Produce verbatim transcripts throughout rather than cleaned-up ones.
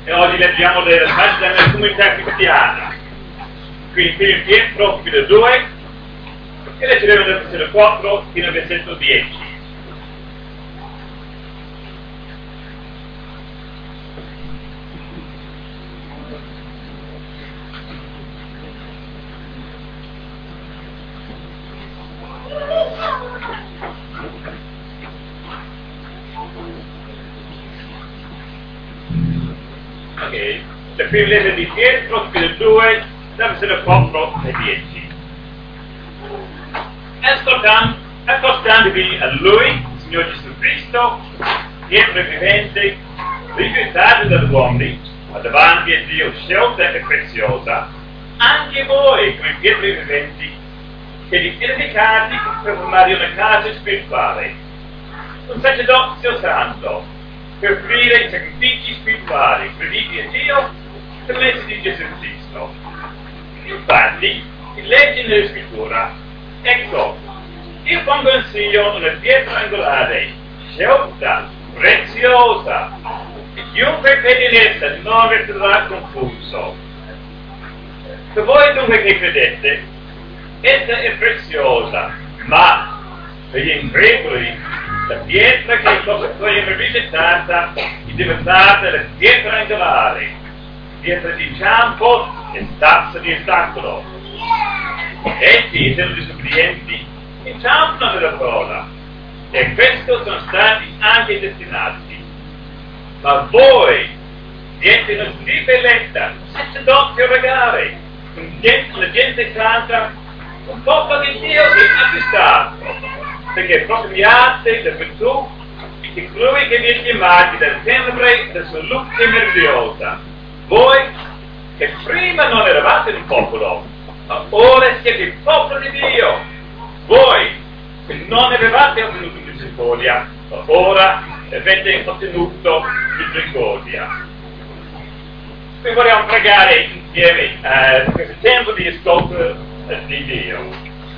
e oggi leggiamo della pagina della comunità cristiana. Quindi qui in Pietro, capitolo due, e leggeremo dal versetto quattro fino al versetto dieci. Ok, la prima lettera di Pietro, capitolo due, dal versetto quattro e dieci. Ascoltando, accostandovi a Lui, Signore Gesù Cristo, Pietro vivente, rifiutato dagli uomini, ma davanti a Dio scelta e preziosa, anche voi, come pietre viventi, che vi edificati per formare una casa spirituale, un sacerdozio santo, per offrire i sacrifici spirituali crediti a Dio per mezzo di Gesù Cristo. Infatti, si legge nella scrittura: ecco, io pongo in Sion una pietra angolare, scelta, preziosa, e chiunque crede in essa non resterà confuso. Per voi dunque che credete, essa è preziosa, ma per gli increduli, la pietra che cosa poi è rigettata è diventata la pietra angolare, pietra di inciampo e stazza di ostacolo. Essi, essendo disobbedienti, inciampano nella parola, e a questo sono stati anche destinati. Ma voi siete una tripa eletta, un sacerdozio regale, una gente santa, un popolo di Dio che ha acquistato, perché proclamiate la virtù di colui che vi ha chiamati dalle tenebre della sua luce meravigliosa. Voi che prima non eravate un popolo, ma ora siete il popolo di Dio. Voi che non avevate ottenuto misericordia, ma ora avete ottenuto misericordia. Qui vogliamo pregare insieme a uh, questo tempo di ascolto uh, di Dio.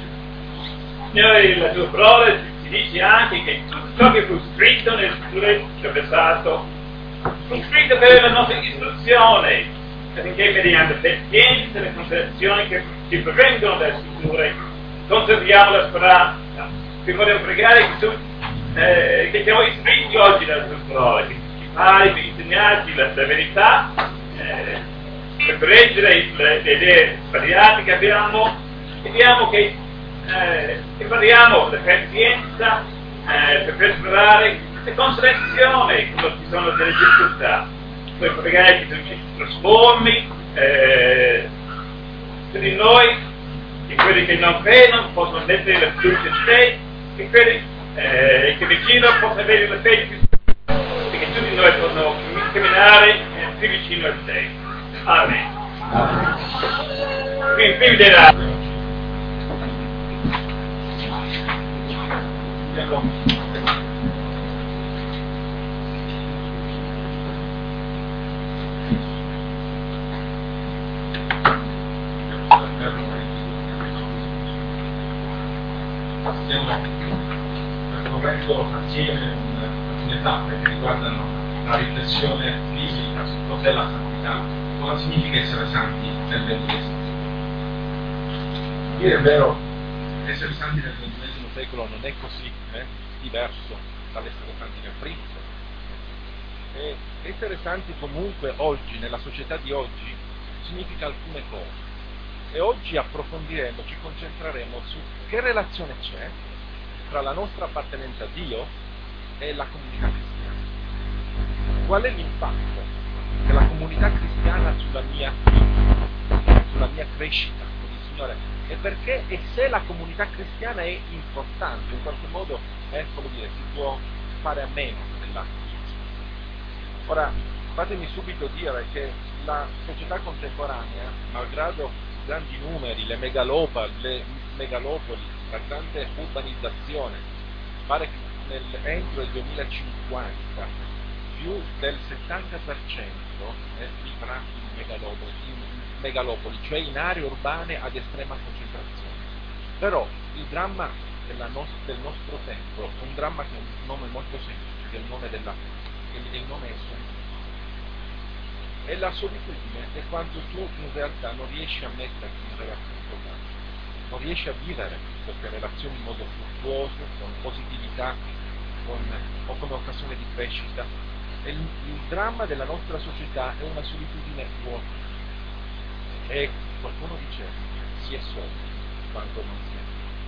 Signore, la tua parola ci dice anche che tutto ciò che fu scritto nelle scritture del passato fu scritto per la nostra istruzione, affinché mediante pazienza e le considerazioni che ci provengono dalle scritture conserviamo la speranza. Qui vogliamo pregare che tu eh, che siamo iscritti oggi dalla tua parola, che ci pari per insegnarci la, la verità, eh, per correggere le, le idee sbagliate che abbiamo. Chiediamo che, eh, che variamo la pazienza eh, per perseverare le consolazioni quando ci sono delle difficoltà. Poi pregare che tu ci trasformi eh, su di noi, che quelli che non credono possono mettere la fiducia in te, che quelli eh, che vicino possono avere la fede più e che tutti noi possono camminare eh, più vicino a te. Amen. Quindi prima della stiamo percorrendo assieme alcune tappe che riguardano la riflessione biblica su cos'è la santità, cosa significa essere santi nel ventunesimo secolo. Dire è vero, essere santi nel ventunesimo secolo non è così eh, diverso dall'essere santi nel primo secolo. E essere santi comunque oggi, nella società di oggi, significa alcune cose. E oggi approfondiremo, ci concentreremo su che relazione c'è tra la nostra appartenenza a Dio e la comunità cristiana. Qual è l'impatto della comunità cristiana sulla mia vita, sulla mia crescita con il Signore? E perché e se la comunità cristiana è importante, in qualche modo è, come dire, si può fare a meno della Chiesa. Ora, fatemi subito dire che la società contemporanea, malgrado i grandi numeri, le megalopoli, le megalopoli, la grande urbanizzazione, pare che nel, entro il duemilacinquanta più del settanta per cento eh, vivrà in megalopoli, in megalopoli, cioè in aree urbane ad estrema concentrazione. Però il dramma della nos- del nostro tempo è un dramma che ha un nome molto semplice, che è il nome della e il nome è E la solitudine è quando tu in realtà non riesci a metterti in relazione con l'altro, non riesci a vivere queste relazioni in modo fruttuoso, con positività, con, o come occasione di crescita. E il, il dramma della nostra società è una solitudine vuota. E qualcuno diceva, si è soli quando non si è.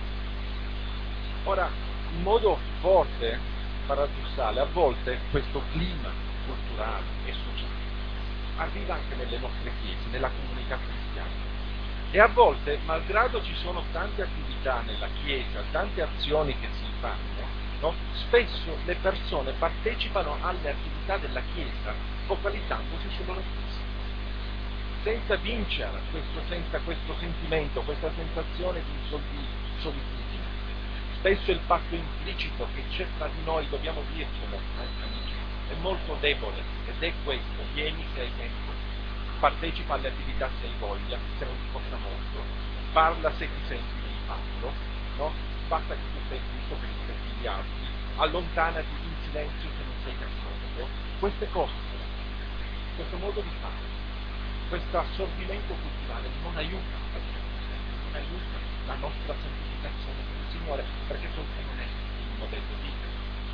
Ora, in modo forte, paradossale, a volte questo clima culturale e sociale arriva anche nelle nostre chiese, nella comunità cristiana. E a volte, malgrado ci sono tante attività nella Chiesa, tante azioni che si fanno, no? Spesso le persone partecipano alle attività della Chiesa focalizzandosi sulla Chiesa, senza vincere questo, senza questo sentimento, questa sensazione di solitudine. Spesso il patto implicito che c'è tra di noi, dobbiamo dircelo, eh, amici, è molto debole, ed è questo: vieni se hai tempo, partecipa alle attività se hai voglia, se non ti costa molto, parla se ti senti di farlo, no? Basta che tu stai Cristo per rispetto gli altri, allontanati in silenzio se non sei d'accordo. Queste cose, questo modo di fare, questo assorbimento culturale non aiuta, non aiuta la nostra santificazione con il Signore, perché questo non è il modello biblico.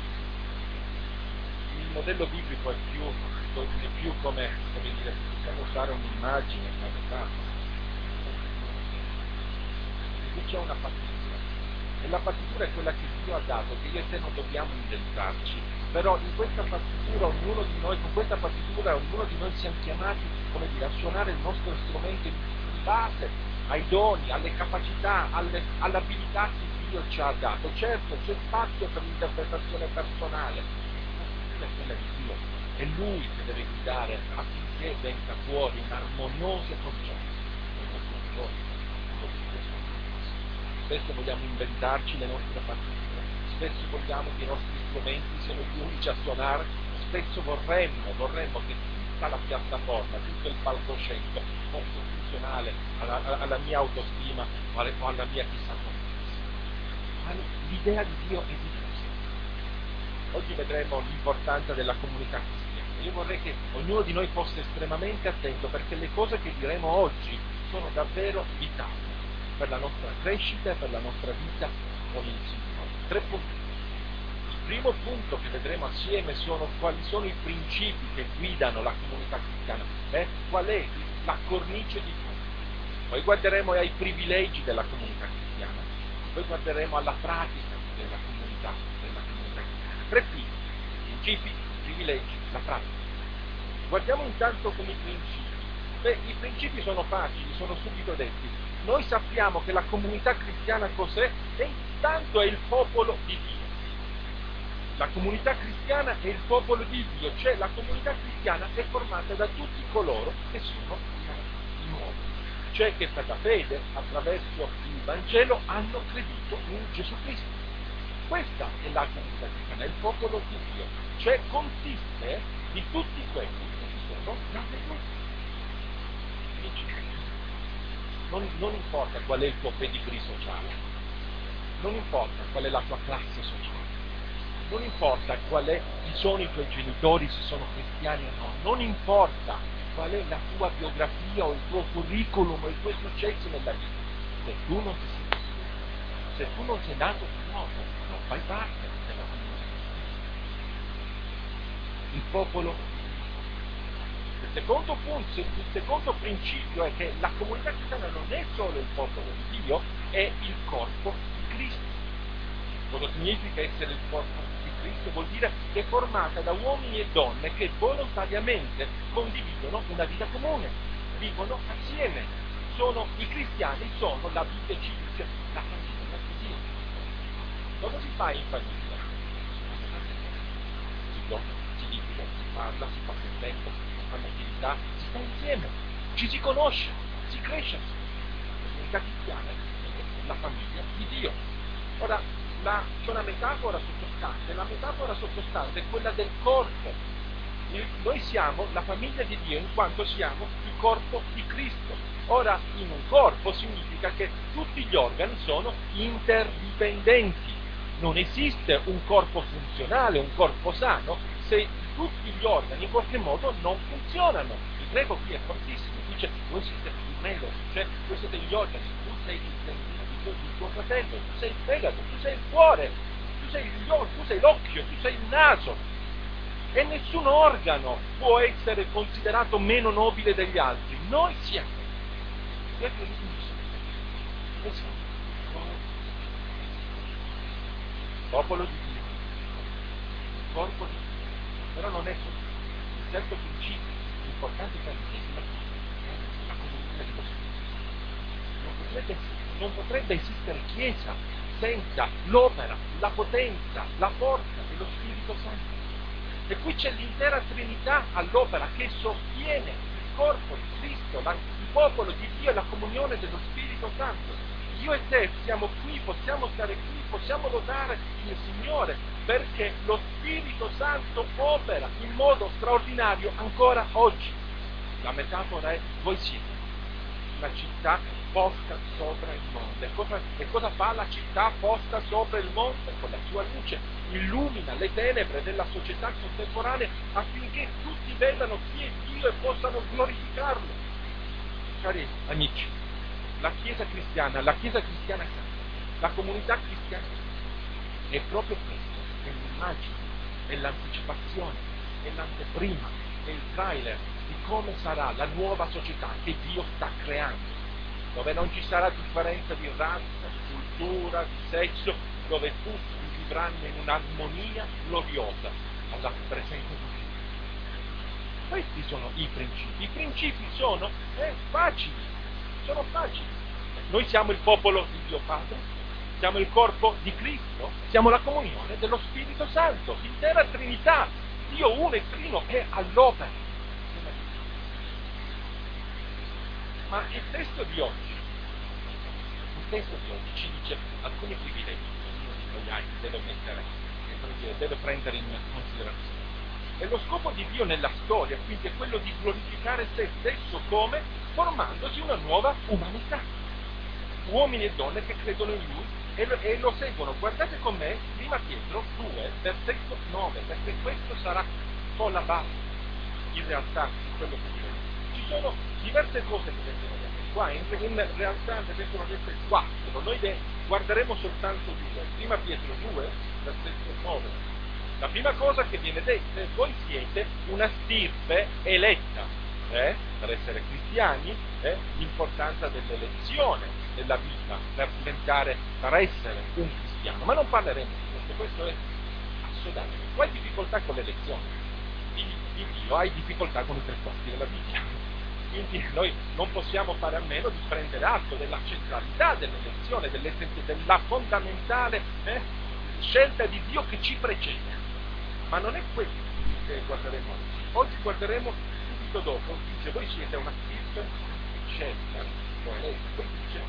Il modello biblico è più, è più come, come dire, possiamo usare un'immagine, una metafora. Qui c'è una partitura, e la partitura è quella che Dio ha dato, che io e te non dobbiamo inventarci, però in questa partitura ognuno di noi, con questa partitura ognuno di noi siamo chiamati, come dire, a suonare il nostro strumento in base ai doni, alle capacità, alle, all'abilità che Dio ci ha dato. Certo, c'è spazio per l'interpretazione personale, è quella di Dio, è Lui che deve guidare affinché venga fuori un armonioso progetto. Spesso vogliamo inventarci le nostre partiture, spesso vogliamo che i nostri strumenti siano gli unici a suonare, spesso vorremmo, vorremmo che tutta la piattaforma, tutto il palcoscenico fosse funzionale alla, alla mia autostima o alla, o alla mia chissà come. Ma l'idea di Dio è diversa. Oggi vedremo l'importanza della comunità cristiana. Io vorrei che ognuno di noi fosse estremamente attento, perché le cose che diremo oggi sono davvero vitali per la nostra crescita e per la nostra vita con il Signore. Tre punti. Il primo punto che vedremo assieme sono quali sono i principi che guidano la comunità cristiana, eh? Qual è la cornice di tutto. Poi guarderemo ai privilegi della comunità cristiana, poi guarderemo alla pratica della comunità, della comunità cristiana. Tre P, principi, privilegi, la pratica. Guardiamo intanto con i principi. Beh, i principi sono facili, sono subito detti. Noi sappiamo che la comunità cristiana cos'è? E intanto è il popolo di Dio. La comunità cristiana è il popolo di Dio, cioè la comunità cristiana è formata da tutti coloro che sono nuovi, cioè che per la fede, attraverso il Vangelo, hanno creduto in Gesù Cristo. Questa è la comunità cristiana, è il popolo di Dio, cioè consiste di tutti quelli che sono nati Cristo. Non, non importa qual è il tuo pedigree sociale, non importa qual è la tua classe sociale, non importa qual è, chi sono i tuoi genitori, se sono cristiani o no, non importa qual è la tua biografia o il tuo curriculum o i tuoi successi nella vita. Se tu non ti sei, se tu non sei nato di nuovo, non fai parte della comunità. Il popolo. Il secondo punto, il secondo principio è che la comunità cristiana non è solo il popolo di Dio, è il corpo di Cristo. Cosa significa essere il corpo di Cristo? Vuol dire che è formata da uomini e donne che volontariamente condividono una vita comune, vivono assieme. Sono, i cristiani sono la vita civile, la famiglia di Dio. Cosa si fa in famiglia? Si gioca, si litiga, si parla, si passa il tempo, attività, si sta insieme, ci si conosce, si cresce. La comunità cristiana è la famiglia di Dio. Ora, la, c'è una metafora sottostante, la metafora sottostante è quella del corpo. Noi siamo la famiglia di Dio in quanto siamo il corpo di Cristo. Ora, in un corpo significa che tutti gli organi sono interdipendenti. Non esiste un corpo funzionale, un corpo sano, se tutti gli organi in qualche modo non funzionano il greco qui è fortissimo, dice voi siete il melo, cioè voi siete gli organi, tu sei il, il, il, il tuo fratello, tu sei il fegato, tu sei il cuore, tu sei gli occhi, tu sei l'occhio, tu sei il naso. E nessun organo può essere considerato meno nobile degli altri. Noi siamo. Noi siamo. Popolo di Dio. Corpo di Dio. Però non è solo. Il terzo principio, l'importante per la la comunione dello Spirito. Non potrebbe, non potrebbe esistere Chiesa senza l'opera, la potenza, la forza dello Spirito Santo. E qui c'è l'intera Trinità all'opera che sostiene il corpo di Cristo, la, il popolo di Dio e la comunione dello Spirito Santo. Io e te siamo qui, possiamo stare qui, possiamo lodare il Signore, perché lo Spirito Santo opera in modo straordinario ancora oggi. La metafora è: voi siete una città posta sopra il monte. E cosa, e cosa fa la città posta sopra il monte? Con la sua luce illumina le tenebre della società contemporanea affinché tutti vedano chi è Dio e possano glorificarlo. Cari amici, la Chiesa cristiana, la Chiesa cristiana santa, la comunità cristiana è proprio questo, è l'immagine, è l'anticipazione, è l'anteprima, è il trailer di come sarà la nuova società che Dio sta creando, dove non ci sarà differenza di razza, di cultura, di sesso, dove tutti vivranno in un'armonia gloriosa alla presenza di Dio. Questi sono i principi. I principi sono eh, facili, sono facili. Noi siamo il popolo di Dio Padre, siamo il corpo di Cristo, siamo la comunione dello Spirito Santo, l'intera Trinità, Dio uno e trino è all'opera. Ma il testo di oggi, il testo di oggi ci dice alcuni privilegi che ognuno di noi ha, deve mettere, deve prendere in considerazione. E lo scopo di Dio nella storia, quindi, è quello di glorificare se stesso come? Formandosi una nuova umanità. Uomini e donne che credono in Lui e lo, e lo seguono. Guardate con me, prima Pietro due, versetto nove, perché questo sarà con la base, in realtà, di quello che diremo. Ci sono diverse cose che vengono dette qua, in, in realtà ne vengono dette quattro, noi ne guarderemo soltanto due. Prima Pietro due, versetto nove. La prima cosa che viene detta è: voi siete una stirpe eletta, eh? Per essere cristiani, eh? L'importanza dell'elezione nella vita, per diventare, per essere un cristiano. Ma non parleremo di questo, questo è assolutamente. Tu hai difficoltà con l'elezione di, di Dio, hai difficoltà con i tre quarti della Bibbia. Quindi noi non possiamo fare a meno di prendere atto della centralità dell'elezione, della fondamentale eh, scelta di Dio che ci precede. Ma non è questo che guarderemo oggi. Oggi guarderemo subito dopo, dice: voi siete una stirpe scelta, poi dice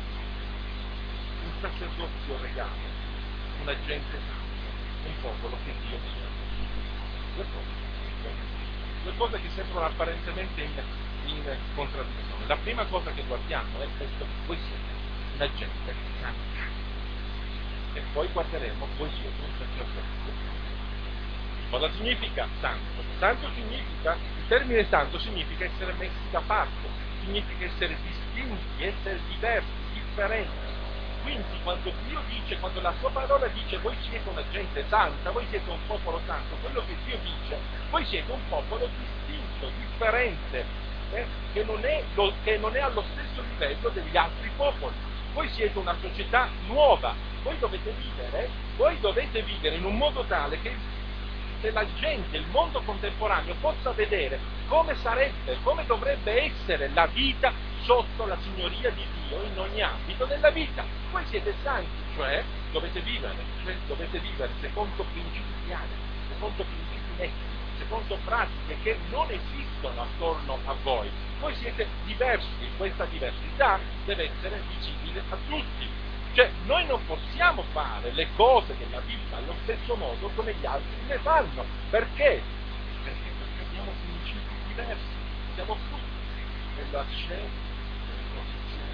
un sacerdozio regale, una gente santa, un popolo che Dio mi ha. Due cose, due cose che sembrano apparentemente in, in contraddizione. La prima cosa che guardiamo è questo: voi siete una gente santa. E poi guarderemo: voi siete un sacerdozio. Cosa significa santo? Santo significa, il termine santo significa essere messi da parte, significa essere distinti, essere diversi, differenti. Quindi quando Dio dice, quando la sua parola dice voi siete una gente santa, voi siete un popolo santo, quello che Dio dice, voi siete un popolo distinto, differente, eh, che, non è lo, che non è allo stesso livello degli altri popoli. Voi siete una società nuova, voi dovete vivere, voi dovete vivere in un modo tale che che la gente, il mondo contemporaneo possa vedere come sarebbe, come dovrebbe essere la vita sotto la signoria di Dio in ogni ambito della vita. Voi siete santi, cioè dovete vivere, cioè dovete vivere secondo principi chiari, secondo principi netti, secondo pratiche che non esistono attorno a voi. Voi siete diversi, questa diversità deve essere visibile a tutti. Cioè, noi non possiamo fare le cose della vita allo stesso modo come gli altri le fanno. Perché? Perché, perché abbiamo principi diversi, siamo tutti nella scelta della posizione.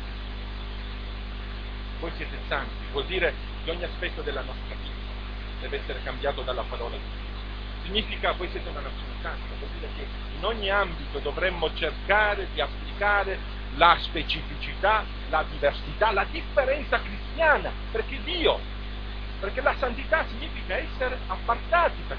Voi siete santi, vuol dire che ogni aspetto della nostra vita deve essere cambiato dalla parola di Dio. significa voi siete una nazione santa, vuol dire che in ogni ambito dovremmo cercare di applicare la specificità, la diversità, la differenza cristiana, perché Dio, perché la santità significa essere appartati da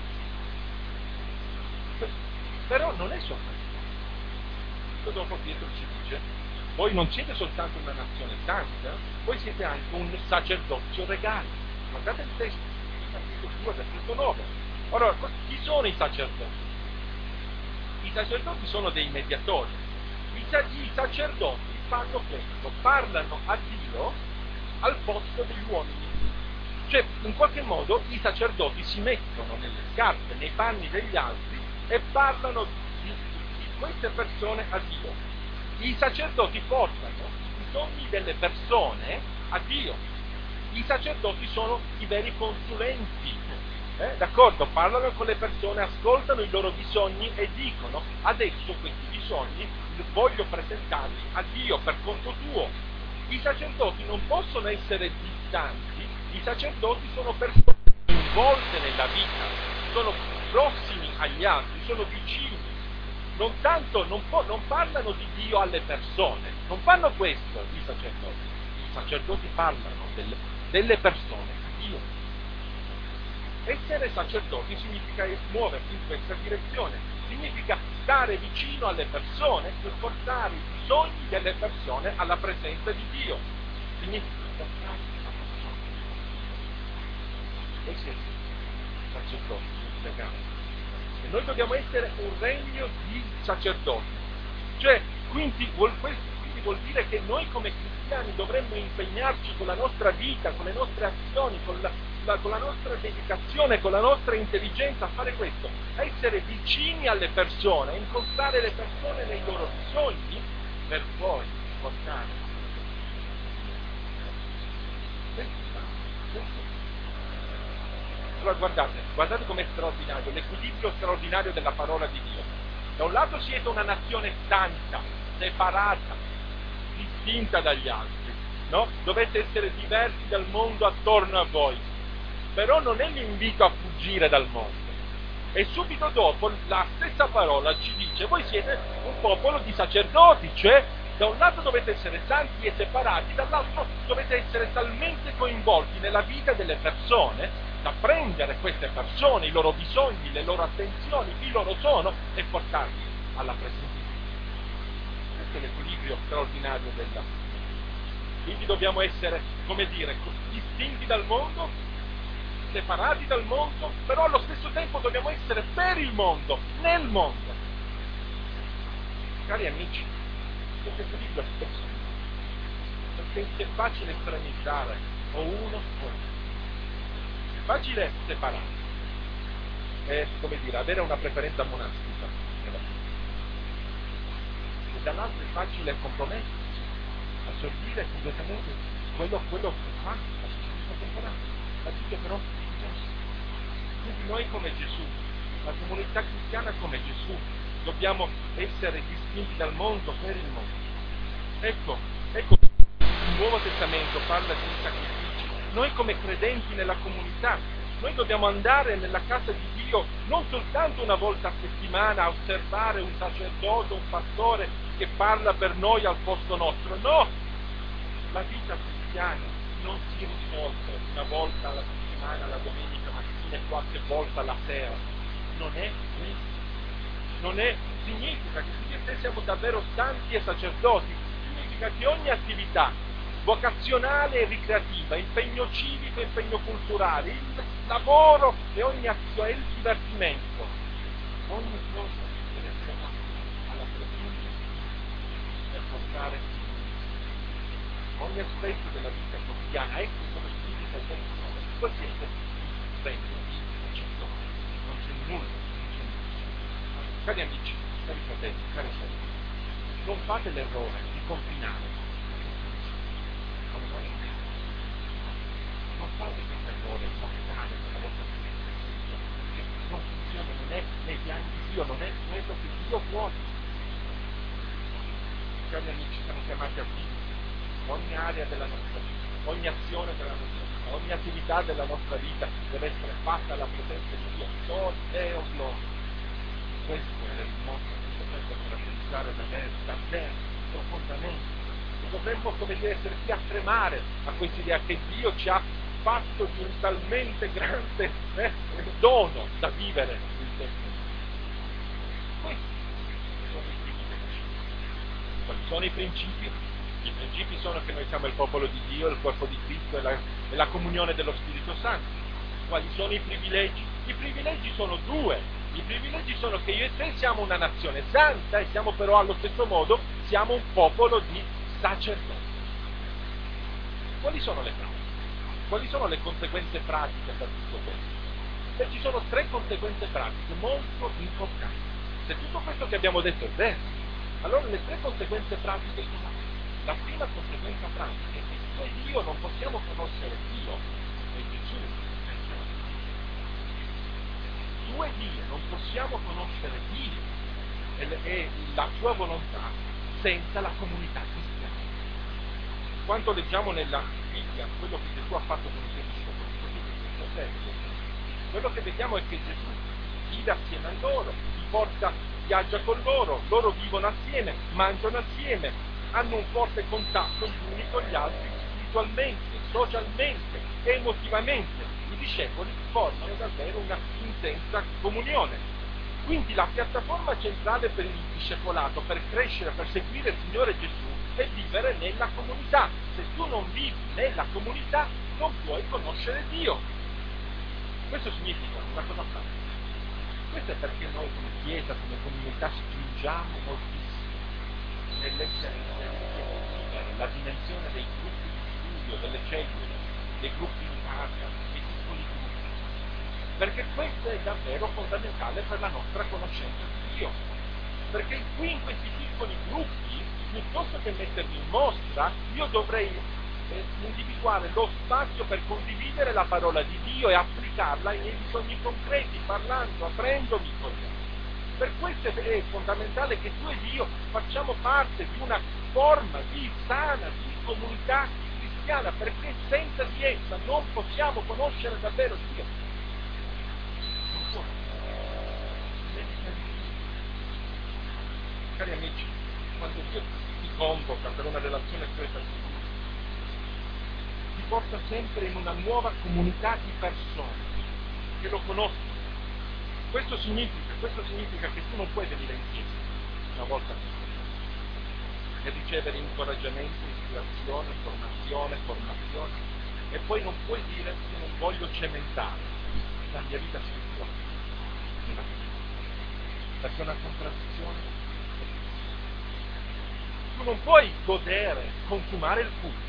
Dio. Però non è soltanto. Dopo Pietro ci dice, voi non siete soltanto una nazione santa, voi siete anche un sacerdozio regale. Guardate il testo, capitolo due, versetto nove. Ora, chi sono i sacerdoti? I sacerdoti sono dei mediatori. I, i sacerdoti fanno questo, parlano a Dio al posto degli uomini. Cioè, in qualche modo, i sacerdoti si mettono nelle scarpe, nei panni degli altri e parlano di, di queste persone a Dio. I sacerdoti portano i bisogni delle persone a Dio. I sacerdoti sono i veri consulenti. Eh, d'accordo? Parlano con le persone, ascoltano i loro bisogni e dicono adesso questi bisogni voglio presentarli a Dio per conto tuo. I sacerdoti non possono essere distanti, i sacerdoti sono persone coinvolte nella vita, sono prossimi agli altri, sono vicini, non tanto, non, po- non parlano di Dio alle persone, non fanno questo i sacerdoti, i sacerdoti parlano delle, delle persone a Dio. Essere sacerdoti significa muoversi in questa direzione, significa stare vicino alle persone per portare i bisogni delle persone alla presenza di Dio. Significa portare la persona. Essere sacerdoti, e noi dobbiamo essere un regno di sacerdoti. Cioè, quindi vuol, quindi vuol dire che noi come cristiani dovremmo impegnarci con la nostra vita, con le nostre azioni, con la, la, con la nostra dedicazione, con la nostra intelligenza a fare questo, a essere vicini alle persone, a incontrare le persone nei loro bisogni per poi portare. Allora guardate, guardate com'è straordinario, l'equilibrio straordinario della parola di Dio. Da un lato siete una nazione santa, separata, distinta dagli altri, no? Dovete essere diversi dal mondo attorno a voi, però non è l'invito a fuggire dal mondo. E subito dopo la stessa parola ci dice, voi siete un popolo di sacerdoti, cioè da un lato dovete essere santi e separati, dall'altro dovete essere talmente coinvolti nella vita delle persone da prendere queste persone, i loro bisogni, le loro attenzioni, chi loro sono e portarli alla presenza di Dio. Questo è l'equilibrio straordinario della vita. Quindi dobbiamo essere, come dire, distinti dal mondo, separati dal mondo, però allo stesso tempo dobbiamo essere per il mondo, nel mondo. Cari amici, questo equilibrio è spesso, perché è facile estremizzare o uno o l'altro. È facile separare, è come dire, avere una preferenza monastica nella vita. E dall'altro è facile compromettersi, assorbire completamente quello, quello che fa la società temporale. La Bibbia però è diversa. Quindi noi come Gesù, la comunità cristiana come Gesù, dobbiamo essere distinti dal mondo per il mondo. Ecco, ecco, il Nuovo Testamento parla di sacrifici. Noi come credenti nella comunità, noi dobbiamo andare nella casa di Dio non soltanto una volta a settimana a osservare un sacerdote, un pastore che parla per noi al posto nostro, no! La vita cristiana non si risolve una volta alla settimana, la domenica mattina e qualche volta la sera. Non è questo. Non è, significa che se noi siamo davvero santi e sacerdoti, significa che ogni attività vocazionale e ricreativa, impegno civico e impegno culturale, il lavoro e ogni azione, il divertimento, ogni cosa deve essere fatta alla presenza di Dio per portare ogni aspetto della vita quotidiana. Ecco cosa significa il terzo nome. Voi siete il regno di sacerdoti, non c'è nulla, non c'è nulla. Cari amici, cari fratelli, cari sorelle, non fate l'errore di confinare. Non fate questo errore mortale della vostra vita, perché non funziona, non è nei piani di Dio, non è quello che Dio vuole. Cari amici, siamo chiamati a vivere ogni area della nostra vita, ogni azione della nostra vita. ogni attività della nostra vita deve essere fatta alla presenza di Dio, solo Deo gloria. Questo è il nostro sacramento per caratterizzare davvero, davvero, profondamente. E dovremmo, come dire, essere qui a tremare a questa idea che Dio ci ha fatto di un talmente grande eh, dono da vivere il tempo. Questi sono i privilegi. Quali sono i principi? I principi sono che noi siamo il popolo di Dio, il corpo di Cristo e la, e la comunione dello Spirito Santo. Quali sono i privilegi? I privilegi sono due. I privilegi sono che io e te siamo una nazione santa e siamo però allo stesso modo siamo un popolo di sacerdoti. Quali sono le pratiche? Quali sono le conseguenze pratiche per tutto questo? Beh, ci sono tre conseguenze pratiche molto importanti. Se tutto questo che abbiamo detto è vero, allora le tre conseguenze pratiche sono: la prima conseguenza pratica è che tu e Dio non possiamo conoscere Dio e Gesù senza la Dio. Tu e Dio non possiamo conoscere Dio e, le, e la sua volontà senza la comunità cristiana. Quando leggiamo nella Bibbia quello che Gesù ha fatto con i suoi discepoli, quello che vediamo è che Gesù vive assieme a loro, li porta, viaggia con loro, loro vivono assieme, mangiano assieme, hanno un forte contatto gli uni con gli altri spiritualmente, socialmente, emotivamente. I discepoli formano davvero una intensa comunione. Quindi la piattaforma centrale per il discepolato, per crescere, per seguire il Signore Gesù, è vivere nella comunità. Se tu non vivi nella comunità, non puoi conoscere Dio. Questo significa una cosa pratica. Questo è perché noi come Chiesa, come comunità, spingiamo moltissimo nell'essere nell'essere la dimensione dei gruppi di studio, delle cellule, dei gruppi di casa, dei piccoli gruppi. Perché questo è davvero fondamentale per la nostra conoscenza di Dio. Perché qui in questi piccoli gruppi, piuttosto che mettermi in mostra, io dovrei eh, individuare lo spazio per condividere la parola di Dio e applicarla ai miei bisogni concreti, parlando, aprendomi con Dio. Per questo è fondamentale che tu e Dio facciamo parte di una forma di sana, di comunità cristiana, perché senza di essa non possiamo conoscere davvero Dio. Cari amici, quando Dio ti convoca per una relazione stretta con Lui, ti porta sempre in una nuova comunità di persone che lo conoscono. Questo significa, questo significa che tu non puoi venire in chiesa una volta e ricevere incoraggiamento, ispirazione, informazione, formazione, e poi non puoi dire che non voglio cementare la mia vita spirituale nella chiesa, perché è una contraddizione. Tu non puoi godere, consumare il culto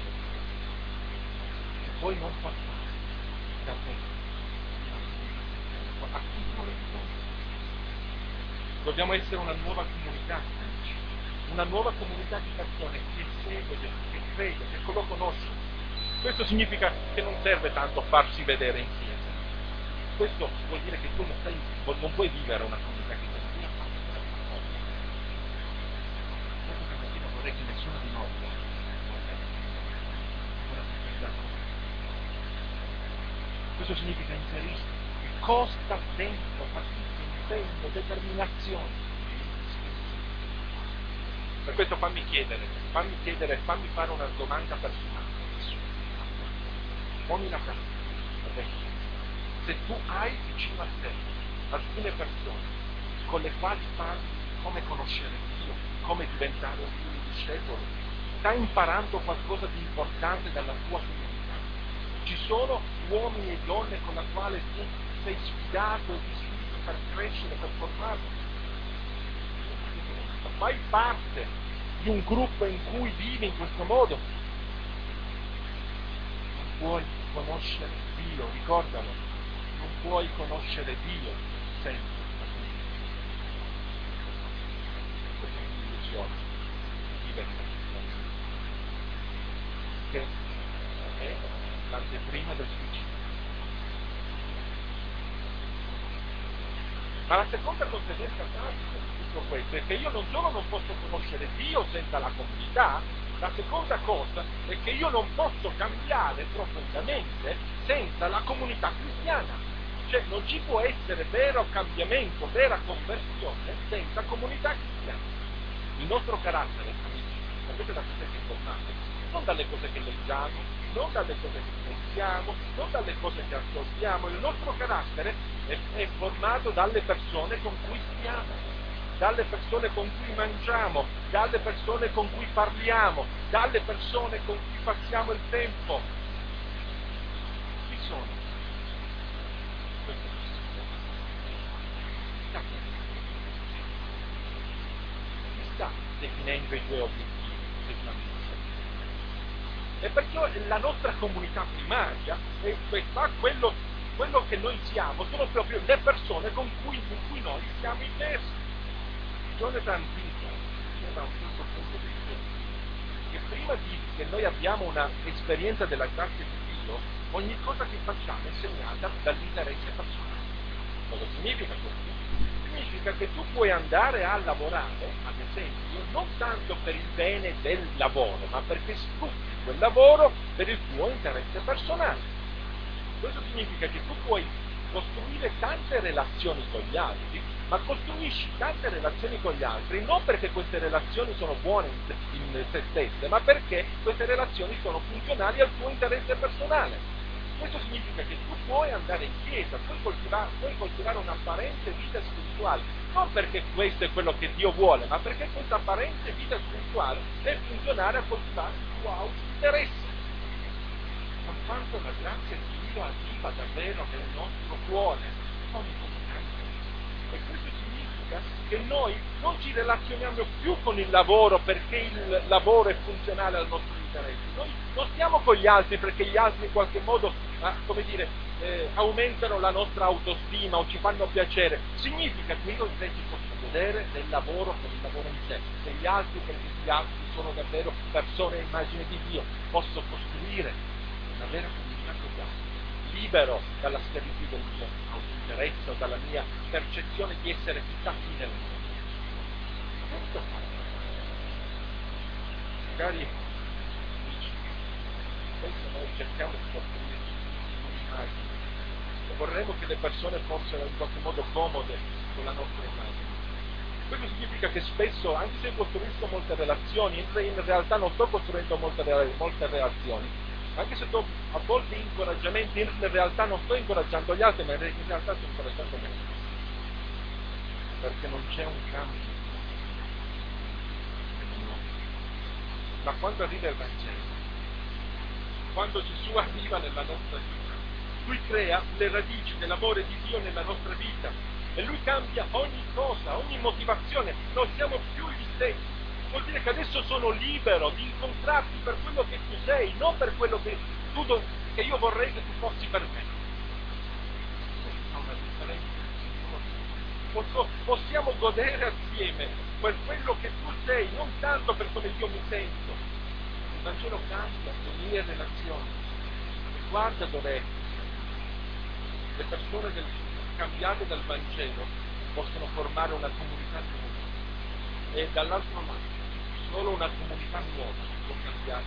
e poi non passare da te. A chi non risponde? Dobbiamo essere una nuova comunità, una nuova comunità di persone che segue Gesù, che crede, che lo conosce. Questo significa che non serve tanto farsi vedere in chiesa. Questo vuol dire che tu non, stai, non puoi vivere una comunità che ti sia fatta. Vorrei che nessuno di noi questo significa inserirsi, che costa tempo, fatica, impegno, determinazione. Per questo fammi chiedere, fammi chiedere, fammi fare una domanda personale. Poni la pratica. Se tu hai vicino a te alcune persone con le quali parli come conoscere Dio, come diventare un discepolo, stai imparando qualcosa di importante dalla tua comunità. Ci sono uomini e donne con la quale tu sei sfidato e disfidato per crescere, per formarti. Fai parte di un gruppo in cui vivi in questo modo. Non puoi conoscere Dio, ricordalo, non puoi conoscere Dio senza la comunità. Questa è un'illusione diversa, che è l'anteprima del suicidio. Ma la seconda conseguenza pratica di tutto questo è che io non solo non posso conoscere Dio senza la comunità, La seconda cosa è che io non posso cambiare profondamente senza la comunità cristiana. Cioè non ci può essere vero cambiamento, vera conversione senza comunità cristiana. Il nostro carattere, amici, sapete da cosa è formato? Non dalle cose che leggiamo, non dalle cose che pensiamo, non dalle cose che ascoltiamo. Il nostro carattere è, è formato dalle persone con cui stiamo, dalle persone con cui mangiamo, dalle persone con cui parliamo, dalle persone con cui passiamo il tempo. Chi sono? Chi sta definendo i tuoi obiettivi effettivamente? E perciò la nostra comunità primaria è questa, quello, quello che noi siamo, sono proprio le persone con cui, in cui noi siamo immersi. Jonathan Vinton diceva a un certo punto di vista che prima di, che noi abbiamo una esperienza della grazia di Dio, ogni cosa che facciamo è segnata dall'interesse personale. Cosa significa questo? Significa che tu puoi andare a lavorare, ad esempio, non tanto per il bene del lavoro, ma perché sfrutti quel lavoro per il tuo interesse personale. Questo significa che tu puoi costruire tante relazioni con gli altri, ma costruisci tante relazioni con gli altri non perché queste relazioni sono buone in, in se stesse, ma perché queste relazioni sono funzionali al tuo interesse personale. Questo significa che tu puoi andare in chiesa, puoi coltivare, puoi coltivare un'apparente vita spirituale, non perché questo è quello che Dio vuole, ma perché questa apparente vita spirituale è funzionale a coltivare il tuo autointeresse. Ma quanto la grazia di Dio arriva davvero nel nostro cuore, ogni momento. E questo significa che noi non ci relazioniamo più con il lavoro perché il lavoro è funzionale al nostro interesse. Noi non stiamo con gli altri perché gli altri in qualche modo, ah, come dire, eh, aumentano la nostra autostima o ci fanno piacere. Significa che io invece posso godere del lavoro per il lavoro in sé, degli altri perché gli altri sono davvero persone a immagine di Dio. Posso costruire una vera comunità con gli altri, libero dalla schiavitù del mio autointeresse o dalla mia percezione di essere tutta fine nel mondo. Questo fa. Magari amici, spesso noi cerchiamo di costruire un'immagine e vorremmo che le persone fossero in qualche modo comode con la nostra immagine. Questo significa che spesso, anche se costruisco molte relazioni, in realtà non sto costruendo molte, molte relazioni, anche se do a volte incoraggiamenti, in realtà non sto incoraggiando gli altri, ma in realtà sto incoraggiando me stesso, perché non c'è un cambio. Ma quando arriva il Vangelo, quando Gesù arriva nella nostra vita, Lui crea le radici dell'amore di Dio nella nostra vita e Lui cambia ogni cosa, ogni motivazione, non siamo più gli stessi. Vuol dire che adesso sono libero di incontrarti per quello che tu sei, non per quello che, tu do, che io vorrei che tu fossi per me. C'è una differenza. Possiamo godere assieme per quello che tu sei, non tanto per come io mi sento. Il Vangelo cambia le mie relazioni. E guarda dov'è. Le persone del, cambiate dal Vangelo possono formare una comunità nuova. E dall'altro lato, solo una comunità nuova può cambiare.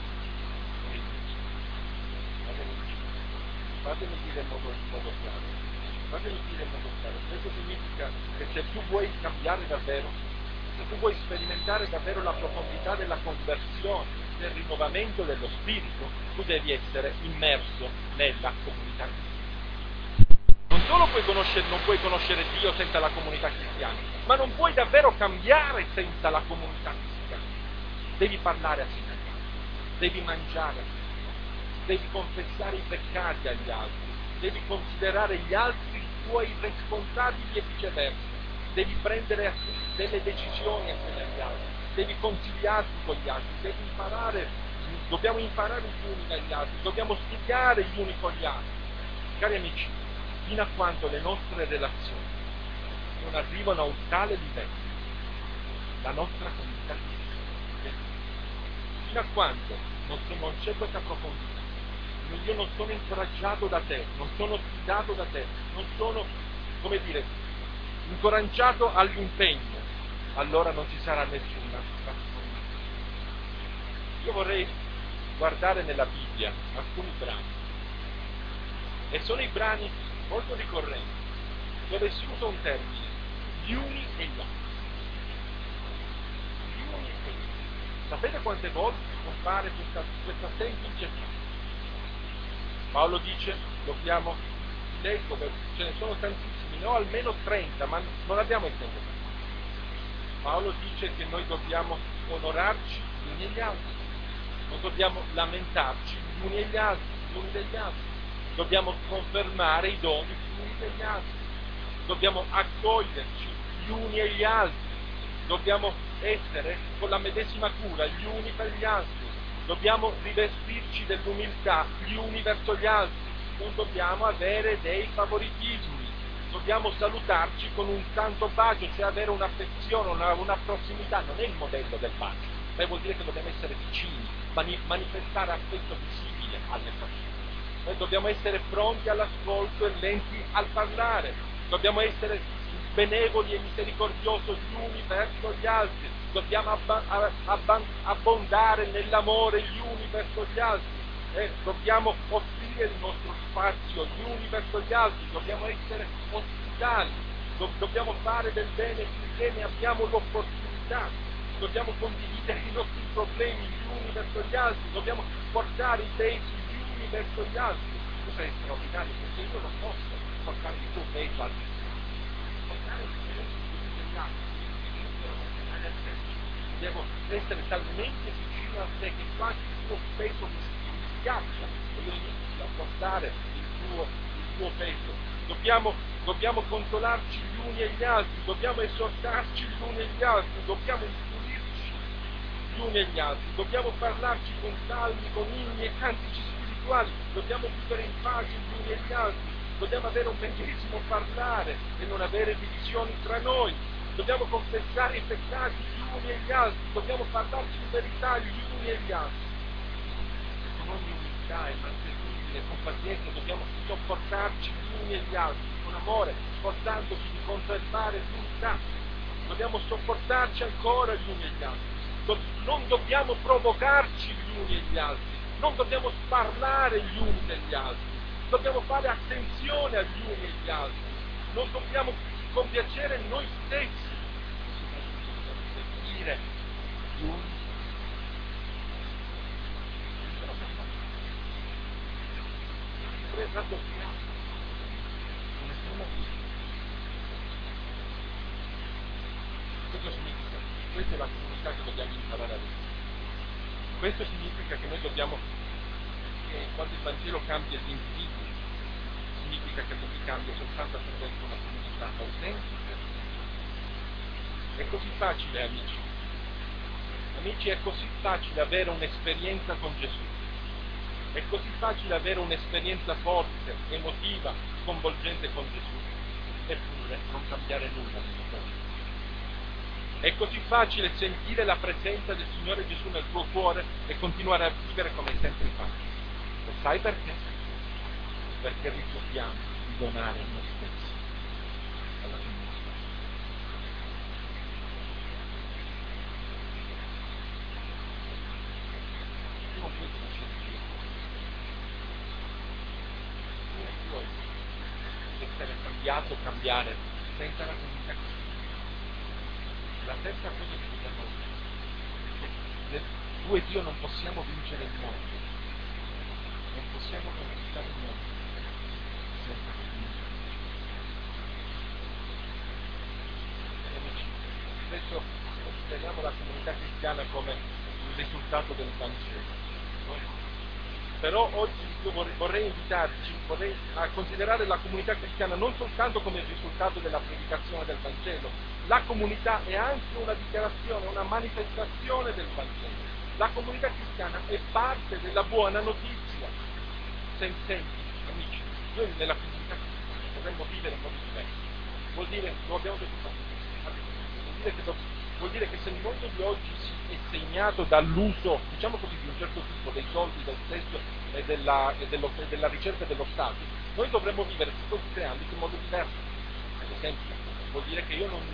Fatemi dire in modo, in modo chiaro. Fatemi dire in modo chiaro. Questo significa che se tu vuoi cambiare davvero, se tu vuoi sperimentare davvero la profondità della conversione, del rinnovamento dello spirito, tu devi essere immerso nella comunità cristiana. Non solo puoi conoscere, non puoi conoscere Dio senza la comunità cristiana, ma non puoi davvero cambiare senza la comunità cristiana. Devi parlare assieme agli altri, devi mangiare assieme agli altri, devi confessare i peccati agli altri, devi considerare gli altri i tuoi responsabili e viceversa, devi prendere delle decisioni assieme agli altri, devi consigliarti con gli altri, devi imparare, dobbiamo imparare gli uni dagli altri, dobbiamo studiare gli uni con gli altri. Cari amici, fino a quando le nostre relazioni non arrivano a un tale livello, la nostra comunità cristiana, fino a quando non, non c'è questa profondità, io non sono incoraggiato da te, non sono sfidato da te, non sono, come dire, incoraggiato all'impegno, allora non ci sarà nessuna trasformazione. io vorrei guardare nella Bibbia alcuni brani, e sono i brani molto ricorrenti, dove si usa un termine, gli uni e gli altri. Gli uni e gli altri. Sapete quante volte compare questa, questa semplice frase? Paolo dice, dobbiamo, leggo, ce ne sono tantissimi, ne ho almeno trenta, ma non abbiamo il tempo per questo. Paolo dice che noi dobbiamo onorarci gli uni e gli altri, non dobbiamo lamentarci gli uni e gli altri, gli uni degli altri, dobbiamo confermare i doni gli uni degli altri, dobbiamo accoglierci gli uni e gli altri, dobbiamo essere con la medesima cura gli uni per gli altri, dobbiamo rivestirci dell'umiltà gli uni verso gli altri, non dobbiamo avere dei favoritismi, dobbiamo salutarci con un santo bacio, cioè avere un'affezione, una, una prossimità, non è il modello del bacio, ma vuol dire che dobbiamo essere vicini, mani, manifestare affetto visibile alle persone. Noi dobbiamo essere pronti all'ascolto e lenti al parlare, dobbiamo essere benevoli e misericordiosi gli uni verso gli altri, dobbiamo abba, abba, abbondare nell'amore gli uni verso gli altri, eh, dobbiamo offrire il nostro spazio gli uni verso gli altri, dobbiamo essere ospitali, do, dobbiamo fare del bene finché ne abbiamo l'opportunità, dobbiamo condividere i nostri problemi gli uni verso gli altri, dobbiamo portare i pesi gli uni verso gli altri. Questo è straordinario, perché io non posso portare il tuo peso al portare il peso gli uni degli altri, devo essere talmente vicino a te che quasi il tuo peso mi schiaccia e io inizio a portare il tuo, il tuo peso. Dobbiamo, dobbiamo consolarci gli uni e gli altri, dobbiamo esortarci gli uni e gli altri, dobbiamo istruirci gli uni e gli altri, dobbiamo parlarci con salmi, con inni e cantici spirituali, dobbiamo vivere in pace gli uni e gli altri, dobbiamo avere un medesimo parlare e non avere divisioni tra noi, dobbiamo confessare i peccati gli uni e gli altri, dobbiamo parlarci in verità gli uni e gli altri. Con ogni umiltà e mansuetudine e con pazienza dobbiamo sopportarci gli uni e gli altri, con amore, sforzandoci di conservare l'unità. Dobbiamo sopportarci ancora gli uni e gli altri. Do- non dobbiamo provocarci gli uni e gli altri, non dobbiamo sparlare gli uni degli altri, dobbiamo fare attenzione agli uni e agli altri, non dobbiamo compiacere noi stessi, seguire gli uni. Raddoppiare questo significa, questa è la comunità che dobbiamo imparare a vivere. Questo significa che noi dobbiamo, che quando il Vangelo cambia gli individui, significa che non li cambia soltanto attraverso una comunità autentica. È così facile, amici. Amici, è così facile avere un'esperienza con Gesù. È così facile avere un'esperienza forte, emotiva, sconvolgente con Gesù, eppure non cambiare nulla nella tua vita. È così facile sentire la presenza del Signore Gesù nel tuo cuore e continuare a vivere come hai sempre fatto. Lo sai perché? Perché rifiutiamo di donare noi stessi alla comunità. Tu non puoi conoscere essere cambiato, cambiare senza la comunità cristiana. La terza cosa che dobbiamo dire è che tu e Dio non possiamo vincere il mondo, non possiamo conquistare il mondo senza la comunità. Amici, spesso consideriamo la comunità cristiana come il risultato del Vangelo. Però oggi io vorrei, vorrei invitarci vorrei a considerare la comunità cristiana non soltanto come il risultato della predicazione del Vangelo, la comunità è anche una dichiarazione, una manifestazione del Vangelo. La comunità cristiana è parte della buona notizia. Sententi, amici, noi nella comunità cristiana dovremmo vivere in modo diverso. Vuol dire, lo abbiamo detto vuol dire che do- Vuol dire che se il mondo di oggi è segnato dall'uso, diciamo così, di un certo tipo dei soldi, del sesso e della, e dello, e della ricerca dello Stato, noi dovremmo vivere tutto questi ambiti in modo diverso. Ad esempio, vuol dire che io non,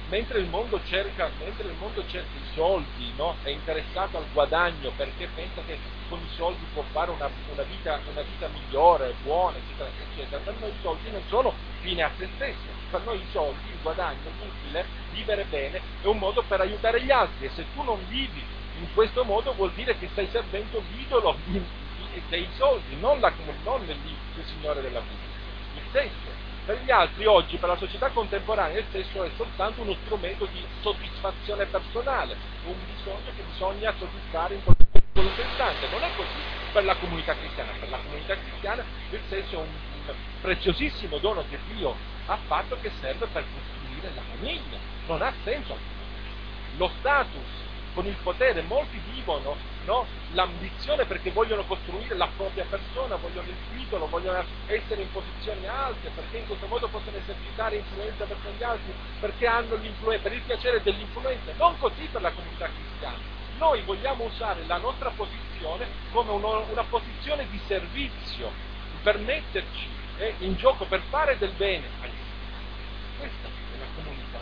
mentre il mondo cerca, mentre il mondo cerca i soldi, no? È interessato al guadagno perché pensa che con i soldi può fare una, una, vita, una vita migliore, buona, eccetera, eccetera. Per noi i soldi non sono fine a se stessi, per noi i soldi, il guadagno, l'utile, vivere bene è un modo per aiutare gli altri, e se tu non vivi in questo modo vuol dire che stai servendo l'idolo dei soldi, non, la, non il, il Signore della vita. Il sesso per gli altri oggi, per la società contemporanea, il sesso è soltanto uno strumento di soddisfazione personale, un bisogno che bisogna soddisfare in qualunque istante. Non è così per la comunità cristiana. Per la comunità cristiana il sesso è un, un preziosissimo dono che Dio ha fatto, che serve per costruire la famiglia. Non ha senso. Lo status, con il potere, molti vivono, no, l'ambizione perché vogliono costruire la propria persona, vogliono il titolo, vogliono essere in posizioni alte, perché in questo modo possono esercitare influenza verso gli altri, perché hanno l'influenza, per il piacere dell'influenza. Non così per la comunità cristiana. Noi vogliamo usare la nostra posizione come uno, una posizione di servizio, per metterci eh, in gioco, per fare del bene agli altri. Questa è la comunità.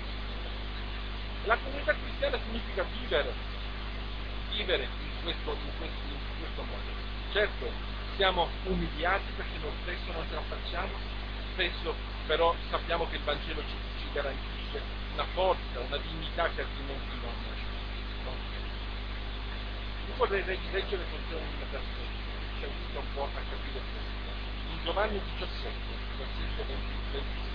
La comunità cristiana significa vivere, vivere in questo, in questo, in questo modo. Certo, siamo umiliati perché noi spesso non ce la facciamo, spesso però sappiamo che il Vangelo ci, ci garantisce una forza, una dignità che altrimenti non c'è. Io vorrei leggere con te un versetto che ci aiuta un po' a capire questo. In Giovanni diciassette, versetto ventisei.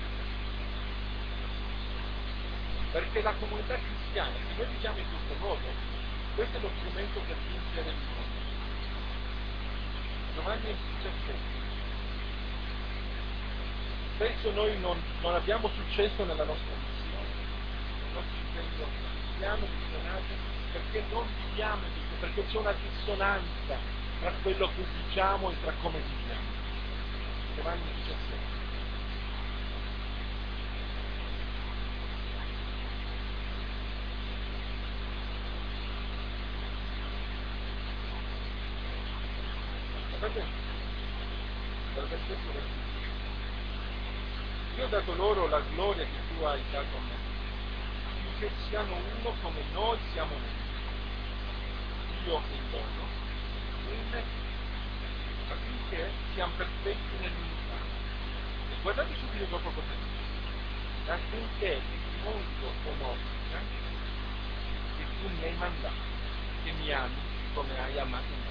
Perché la comunità cristiana, se noi diciamo in questo modo, questo è lo strumento per vincere il mondo. Giovanni diciassette. Spesso noi non, non abbiamo successo nella nostra missione, nel nostro impegno cristiano, missionario, perché non viviamo in questo, perché c'è una dissonanza tra quello che diciamo e tra come viviamo. Giovanni diciassette. Io ho dato loro la gloria che tu hai dato a me, affinché siano uno come noi siamo uno, io e loro, in me, affinché siamo perfetti nell'unità. E guardate subito dopo cosa dice, affinché il mondo conosca che tu mi hai mandato, che mi ami come hai amato me.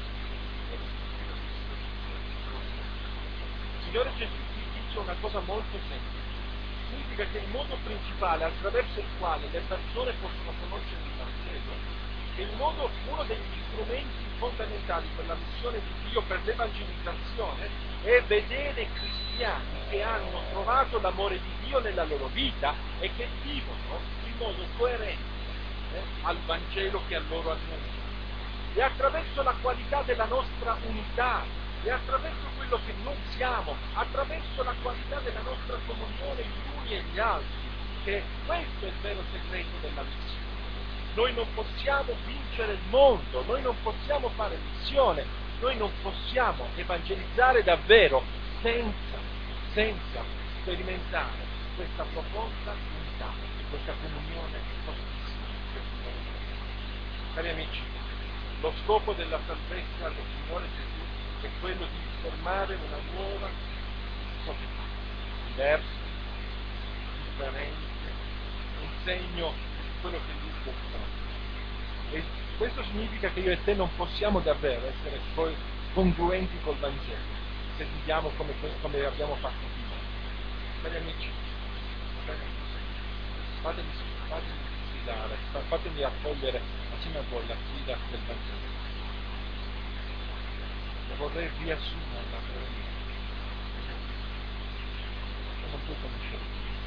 Il Signore Gesù dice una cosa molto semplice, significa che il modo principale attraverso il quale le persone possono conoscere il Vangelo, è il modo, uno degli strumenti fondamentali per la missione di Dio, per l'evangelizzazione, è vedere cristiani che hanno trovato l'amore di Dio nella loro vita e che vivono in modo coerente eh, al Vangelo che a loro annuncia. E attraverso la qualità della nostra unità, e attraverso quello che noi siamo, attraverso la qualità della nostra comunione gli uni e gli altri, che questo è il vero segreto della missione. Noi non possiamo vincere il mondo, noi non possiamo fare missione, noi non possiamo evangelizzare davvero senza, senza sperimentare questa profonda unità, questa comunione fortissima. Cari amici, lo scopo della salvezza del Signore Gesù è quello di formare una nuova società, diversa, differente, un segno di quello che Lui può fare. E questo significa che io e te non possiamo davvero essere poi congruenti col Vangelo, se viviamo come, come abbiamo fatto prima. Cari amici, fatemi, fatemi sfidare, fatemi accogliere assieme a voi la sfida del Vangelo. Vorrei riassumerla per me. Non puoi conoscere.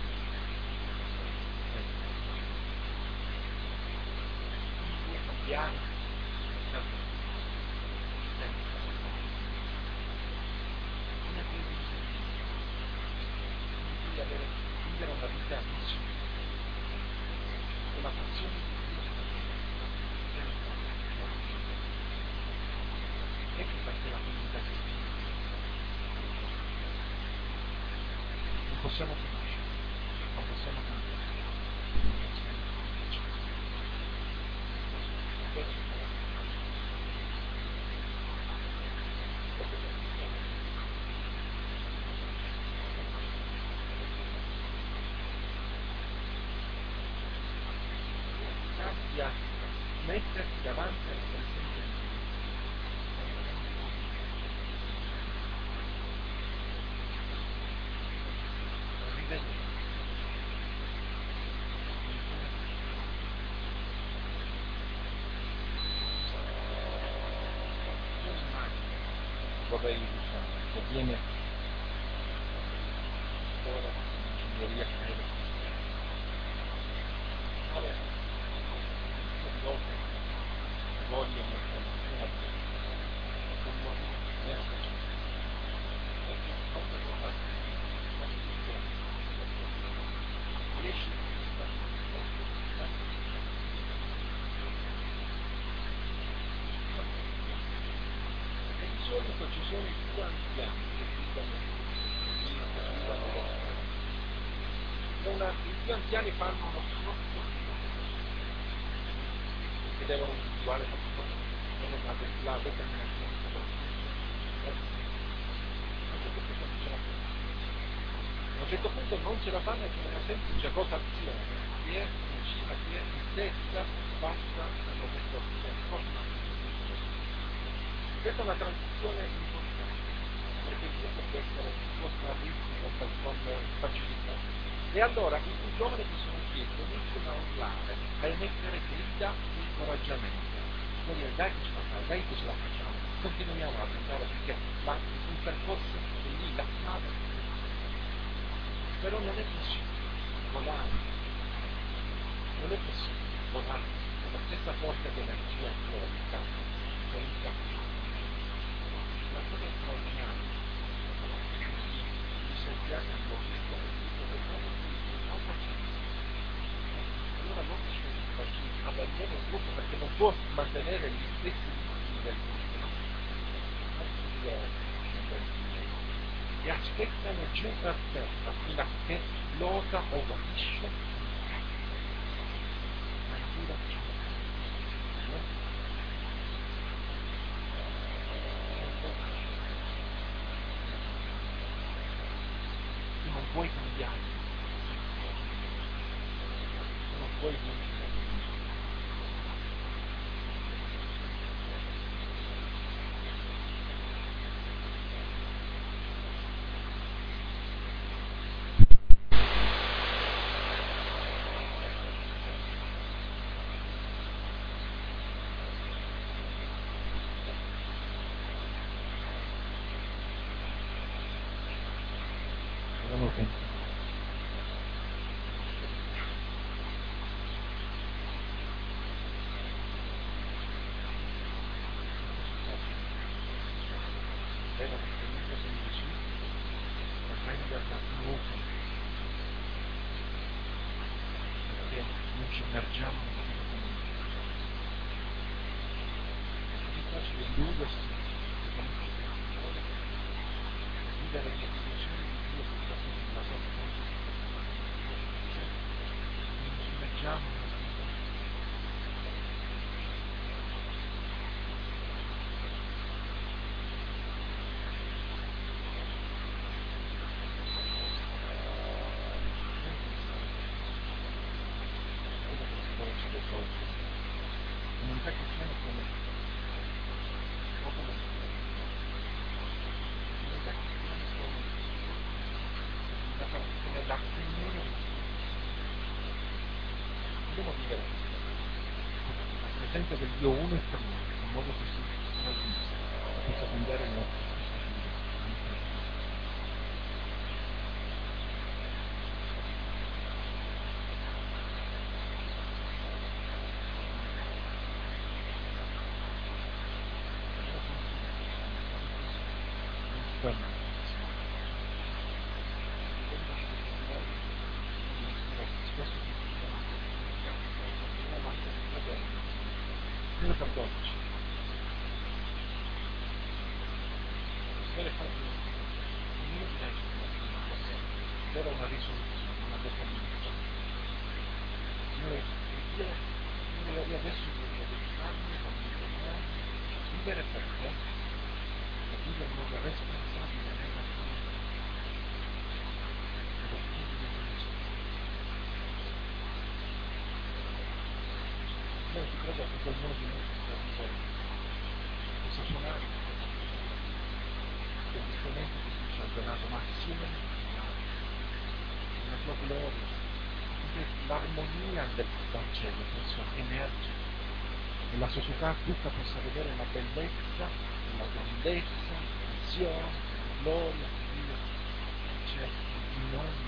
I due cambianti una di avere vivere una vita missione, una passione di Dio. Ecco perché la comunità cristiana non possiamo conoscere, non possiamo conoscere. mettersi davanti alla presenza di Dio. Rivedere. Vorrei usare, che viene ora ingegneria credo. Ora, tutte volte vogliono informazioni, non vogliono essere. Perché quando lo fai, riesci a e di solito ci sono i più anziani che guidano una, i più anziani fanno uno sforzo che devono individuare la, la, la determinazione a un certo punto non ce la fanno a un certo punto non ce la fanno e c'è una semplice rotazione che è vicina, che è di destra bassa hanno questo sforzo. Questa è una transizione importante perché Dio può essere posta a ritmo con facilità. E allora i più giovani che sono dietro iniziano a urlare, a emettere grida di incoraggiamento. Vuol dire dai che ce la fai, dai che ce la facciamo, continuiamo a andare perché la, il percorso è lì, la strada. Però non è possibile volare, non è possibile volare con la stessa forza di energia atomica senza la cosa straordinaria. I scienziati hanno visto le cose non facili. Allora loro sono facili, abbandonano il gruppo perché non può mantenere gli stessi ritmi del gruppo. E aspettano giù per terra fino a che l'oca o guarisce ma ancora giù. Tu non puoi cambiare, tu non puoi vincere. Non lo penso. Era un'esperienza semplice, ma renderla più utile, perché non ci immergiamo nella vita comunitaria. È così facile illudersi che comunque vivere le dimensioni di Dio che sta nella sua presenza. Non ci immergiamo nella vita. Comunità cristiana come o come comunità cristiana come la come la comunione dobbiamo vivere la presenza del Dio uno e per noi in modo così straordinario che possa cambiare il nostro stesso vita. Dio perdonaci. Signore, fate ognuno di noi stamattina possa avere una risoluzione, una determinazione. Signore, Dio, Signore, io adesso voglio dedicarmi, voglio impegnarmi a vivere per te, a vivere in modo responsabile nella tua vita, nello Spirito di Gesù. Noi ci credo che ognuno di noi possa, possa suonare degli strumenti che tu ci hai donato, ma assieme nella tua gloria, perché l'armonia del Vangelo possa emergere e la società tutta possa vedere la bellezza, la grandezza, la passione, la gloria di Dio che c'è in ogni